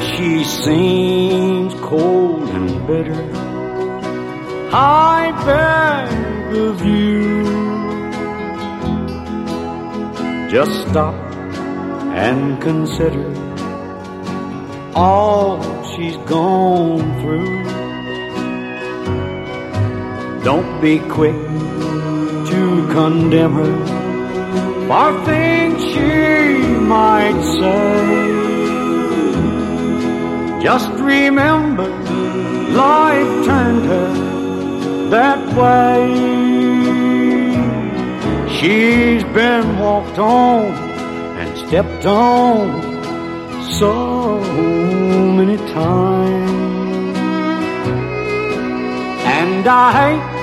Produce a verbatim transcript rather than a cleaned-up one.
she seems cold and bitter, I beg of you, just stop and consider all she's gone through. Don't be quick to condemn her for things she might say. Just remember, life turned her that way. She's been walked on and stepped on so many times, and I hate